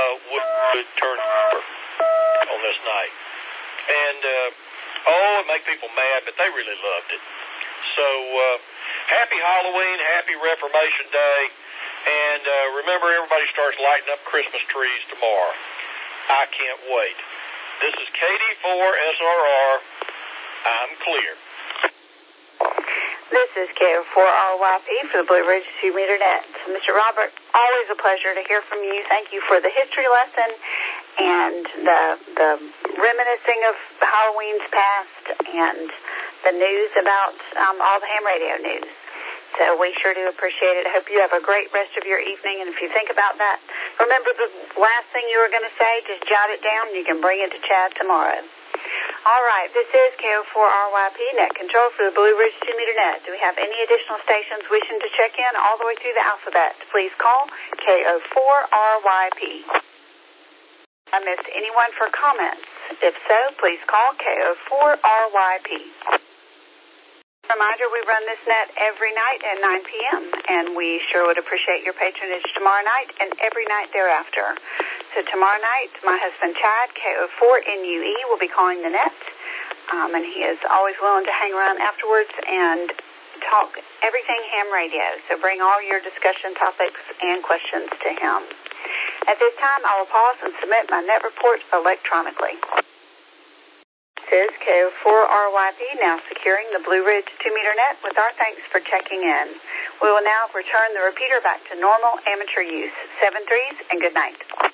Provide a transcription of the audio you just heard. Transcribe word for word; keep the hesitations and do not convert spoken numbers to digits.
uh, would turn over on this night. And, uh, oh, it made people mad, but they really loved it. So, uh, happy Halloween, happy Reformation Day. And uh, remember, everybody starts lighting up Christmas trees tomorrow. I can't wait. This is Katie for S R R. I'm clear. This is K O four R Y P for the Blue Ridge two meter net. Mister Robert, always a pleasure to hear from you. Thank you for the history lesson and the the reminiscing of Halloween's past and the news about um, all the ham radio news. So we sure do appreciate it. I hope you have a great rest of your evening. And if you think about that, remember the last thing you were going to say, just jot it down and you can bring it to Chad tomorrow. All right, this is K O four R Y P, net control for the Blue Ridge two meter net. Do we have any additional stations wishing to check in all the way through the alphabet? Please call K O four R Y P. I missed anyone for comments? If so, please call K O four R Y P. Reminder, we run this net every night at nine p.m., and we sure would appreciate your patronage tomorrow night and every night thereafter. So tomorrow night, my husband Chad, K O four N U E, will be calling the net, um, and he is always willing to hang around afterwards and talk everything ham radio. So bring all your discussion topics and questions to him. At this time, I will pause and submit my net report electronically. This is K O four R Y P, now securing the Blue Ridge two meter net with our thanks for checking in. We will now return the repeater back to normal amateur use. Seven threes and good night.